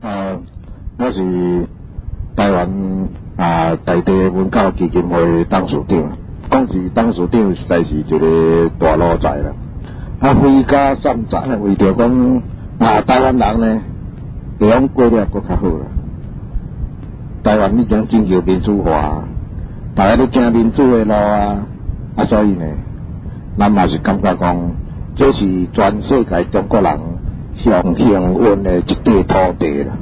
我是台湾在地文教基金会董事长。讲是董事长，实在是一个大路仔啦。非家散财，为着讲台湾人呢，会用过得更较好啦。台湾已经进入民主化，大家都行民主的路所以呢，咱嘛是感觉讲，这是全世界中国人上幸运的一块土地啦。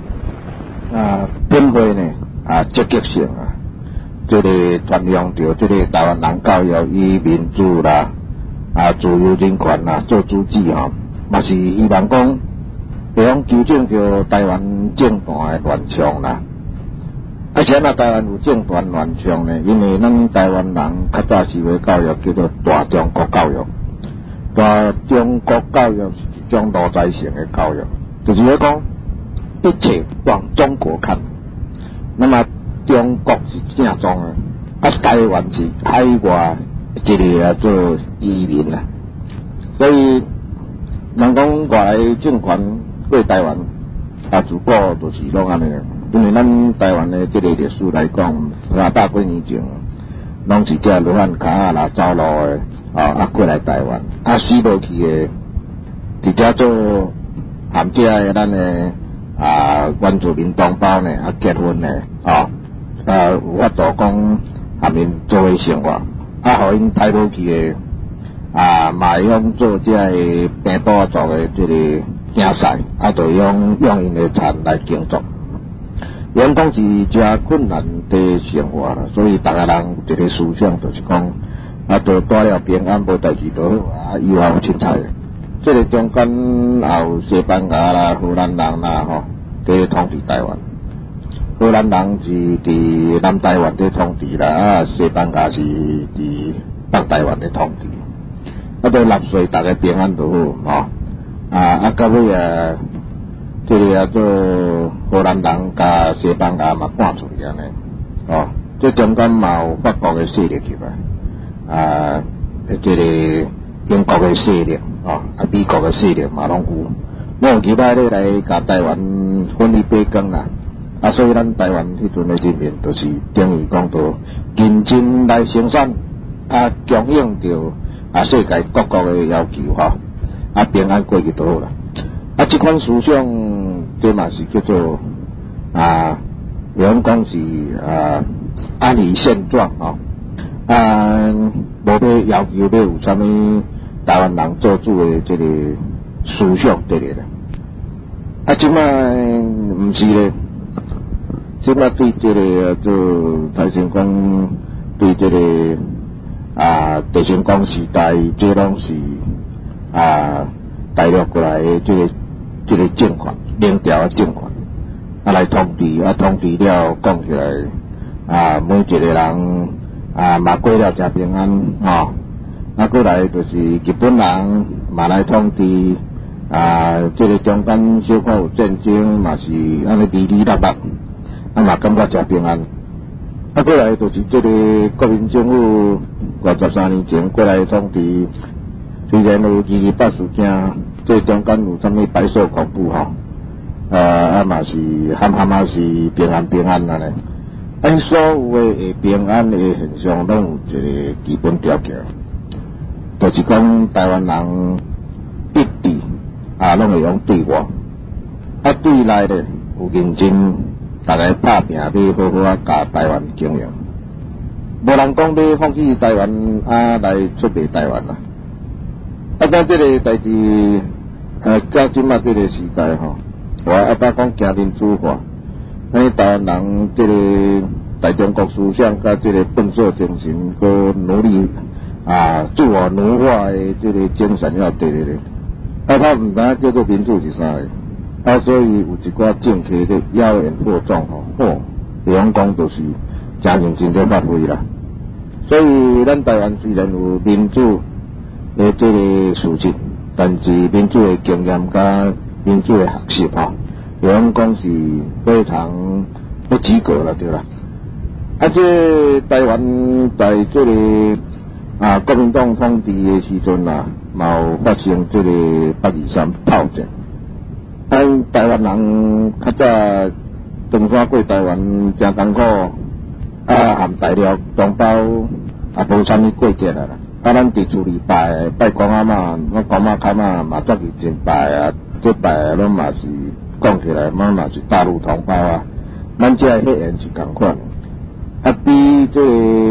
本会呢积极性这个传扬着这个台湾人教育以民主啦自由人权啦做主旨嘛是希望讲会用纠正着台湾政坛的乱象啦。现在台湾有政坛乱象呢，因为咱台湾人较早时的教育叫做大中国教育。大中国教育是一种奴才性的教育，就是说讲一切往中国看。那么中国是正宗的，台湾是海外一个做移民啦。所以人讲外来政权对台湾自古就是拢安尼。因为咱台湾的这个历史来讲，100几年前拢是这罗汉卡啦走路的过来台湾，死落去的直接做含这个咱的原住民同胞呢结婚呢有法度讲含因做伙生活，互因带落去的嘛会用做这个平埔族的这个竞赛，就用因的田来耕作。因讲是真困难的生活啦，所以大家人有一个思想就是讲就带了平安无代志就好以后有凊彩。这个中间也有西班牙啦、荷兰人啦在统治台湾。荷兰人是伫南台湾在统治啦，西班牙是伫北台湾在统治。都纳税大家平安就好到尾这个做荷兰人甲西班牙嘛赶出去安尼这中间嘛有法国的势力入来这个英国的势力美国的势力嘛拢有，拢有其他咧来甲台湾分一杯羹啦。所以咱台湾迄阵的人民就是等于讲到认真来生产响应着世界各国的要求平安过去就好啦。这款思想这嘛是叫做有人讲是安于现状无要要求要有啥物台湾人做主的这个思想对咧啦。即摆毋是咧，即摆对这个做台前讲对这个地成功时代，这拢是大陆过来的这个政权，领导的政权来统治统治了，讲起来每一个人嘛过了真平安过来就是日本人嘛来统治这个中间小可有战争嘛是安尼哩哩啦啦嘛感觉真平安过来就是这个国民政府53年前过来统治，虽然有228事件，这中间有啥物白色恐怖嘛是含是平安安尼。所有的平安的现象拢有一个基本条件，就是讲台湾人一致拢会用对外对内咧有认真，大家拍拼要好好甲台湾经营，无人讲要放弃台湾来出卖台湾啦。当这个代志到今仔这个时代我当讲行民主化，台湾人这个大中国思想甲这个笨拙精神，佮努力自我奴化的这个精神要对咧他毋知叫做民主是啥个所以有一寡政客咧妖言惑众比方讲就是真认真在发挥啦。所以咱台湾虽然有民主的这个事情，但是民主的经验甲民主的学习比方讲是非常不及格了，对啦。这台湾在这个国民党统治的时阵嘛有发生这个823炮战。 咱台湾人较早登山过台湾真艰苦，含材料同胞也无啥物过节啦。咱伫厝里拜公阿嬷，我公妈开嘛嘛足认真拜啊，这拜拢嘛是讲起来，嘛是大陆同胞啊，咱这血缘是同款。比这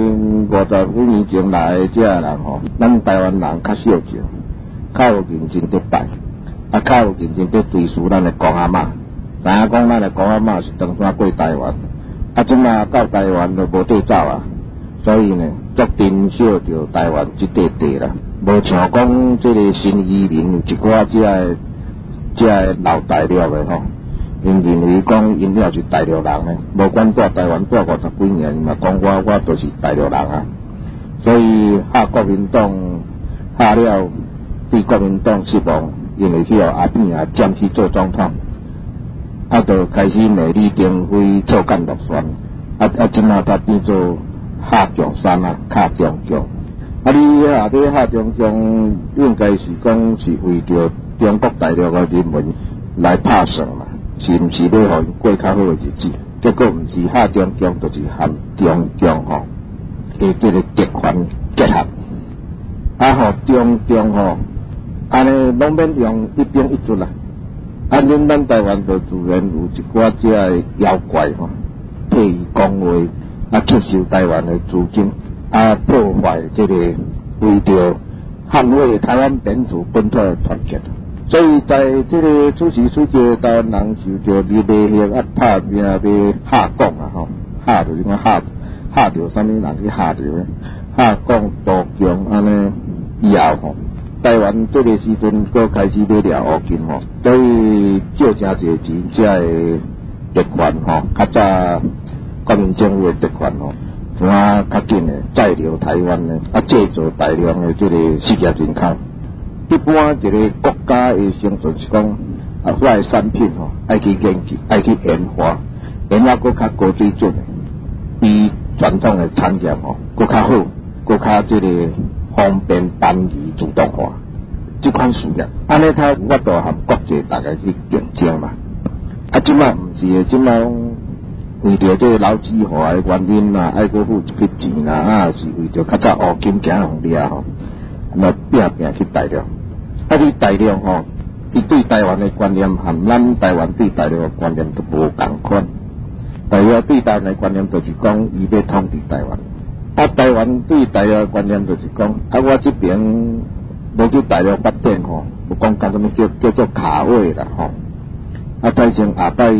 50几年前来的这人吼，咱台湾人较少见，较有认真在拜，较有认真在追思咱的公阿嬷。知影讲咱的公阿嬷是登山过台湾，即马到台湾都无地走啊，所以呢，足珍惜着台湾这块地啦。无像讲这个新移民有一寡这个老大陆的吼。因认为讲因了是大陆人呢，无管在台湾住50几年，嘛讲我都是大陆人啊。所以下国民党下了，对国民党失望，因为去互阿扁啊占去做总统，就开始骂李登辉错干落选，即马他变做下强山啊，下中强。你下底下中强，应该是讲是为着中国大陆的人民来拍算嘛。是毋是要互因过较好的日子？结果毋是下中强，就是含中强吼，的这个集团结合，中强吼，安尼拢免用一兵一卒啦。咱台湾就自然有一寡这个妖怪吼，替伊讲话，吸收台湾的资金，破坏这个为着捍卫台湾本土的团结。所以在这个此时此地，台湾人受着你卖血拍命要下岗啊吼，下就是讲下着啥物人去下着咧，下岗杜强安尼以后吼，台湾这个时阵佫开始要掠乌金吼，所以借真侪钱，才会集团吼，较早国民政府的集团吼，怎啊较紧的再留台湾呢？制造大量的这个失业人口。一般一个国家的生存是讲，我的产品吼，爱去研究，爱去研发，佫较高水准的，比传统的产业吼，佫较好，佫较这个方便单移自动化。这款事业，安尼才有法度和国际大家去竞争嘛。即摆毋是的，即摆为着这个老资化的原因啦，爱佫付一笔钱啦，是为着较早乌金行互掠吼，那拼去大陆。你大陆吼，伊对台湾的观念和咱台湾对大陆的观念都无同款。大陆对台湾的观念就是讲，伊要统治台湾；台湾对大陆的观念就是讲，我这边无去大陆发展吼，有讲干什么叫做卡位啦吼。再成下摆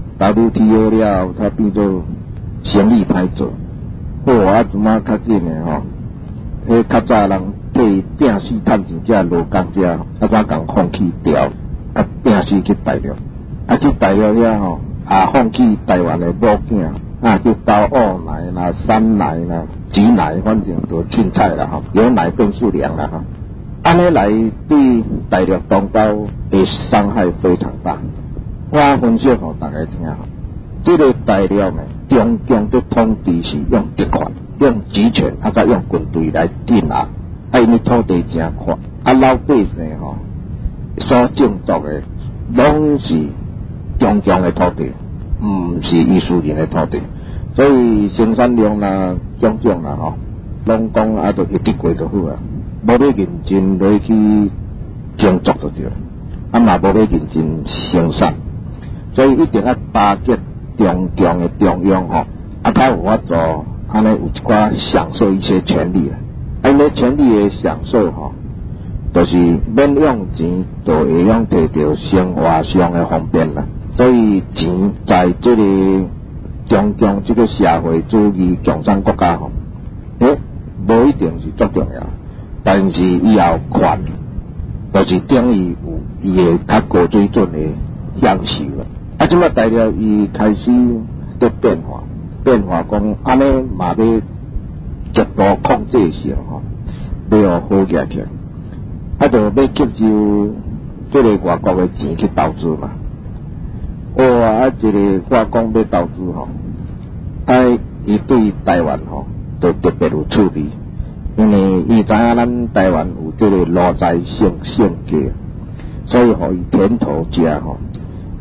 WTO 了，它变做生意歹做。好怎么较紧的吼？迄较早人替拼死趁钱，这劳工者，怎共放弃掉，拼死去大陆，去大陆遐吼，放弃台湾的母囝，去包二奶啦、三奶啦、挤奶，反正都凊彩啦吼，有奶便是粮啦吼。安尼来对大陆同胞的伤害非常大。我分析给大家听吼，这个大陆呢，中共的统治是用集权、用集权，再用军队来镇压。因为土地真宽，老百姓吼所种作的拢是中共的土地，毋是伊私人的土地，所以生产量啦、种啦吼，拢讲就一直过就好啊，无要认真落去种作就对了，嘛无要认真生产，所以一定要巴结中共的中央吼，才有法做安尼有一寡享受一些权利啊。因为权利的享受吼，就是免用钱就会用摕到生活上的方便啦。所以钱在这个中共这个社会主义共产国家吼，无一定是足重要，但是以后款就是等于有伊的较高水准的享受啦。即摆大陆伊开始在变化讲安尼嘛要极度控制性吼，要好起来，就要吸收这个外国的钱去投资嘛。这个我讲要投资吼，伊对台湾吼都特别有趣味，因为伊知影咱台湾有这个路财性格，所以互伊甜头食吼。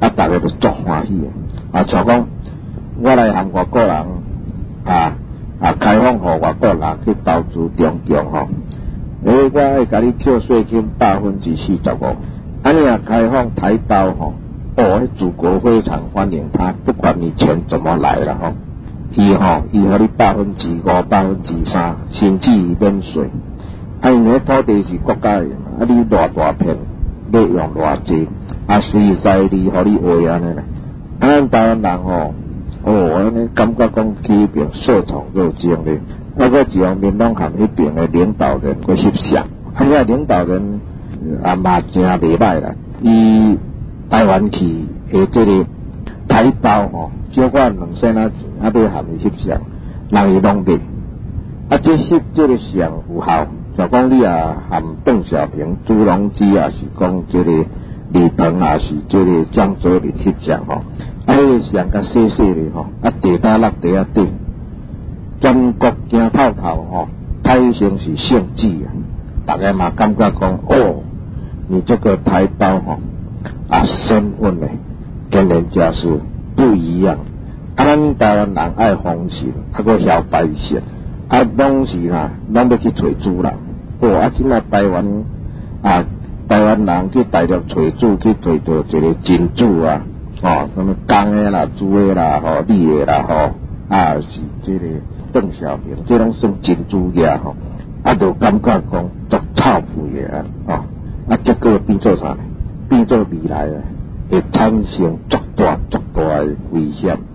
啊，大家都足欢喜啊，像讲我来向外国人开放互外国人去投资中共吼，我会甲你扣税金45%，安尼啊开放台胞吼，祖国非常欢迎他，不管你钱怎么来了吼，伊互你5%、3%，甚至于免税。因为土地是国家的嘛，你偌大片要用偌济，随在你互你画安尼啦。咱台湾人吼，安尼感觉讲去迄边受宠若惊咧。我一方面拢含迄边的领导人去翕相，遐领导人嘛真袂歹啦。伊台湾去的这个台胞吼，少款2千仔钱，要含伊翕相，人伊拢袂。这翕这个相有效。就讲你含邓小平、朱镕基是讲这个李鹏是这个江泽民翕相吼，迄个相较细细的吼，地打落地底，全国惊透透吼，台城是圣旨大家嘛感觉讲你这个台胞吼身份呢，跟人家是不一样。咱台湾人爱风尘，个晓摆设。拢是啦，拢要去找主人。即马台湾人去大陆找主，去找到一个金主什么公的啦、朱的啦、李的啦是这个邓小平，这拢算金主家就感觉讲足臭屁的结果变做啥呢？变做未来会产生足大的危险。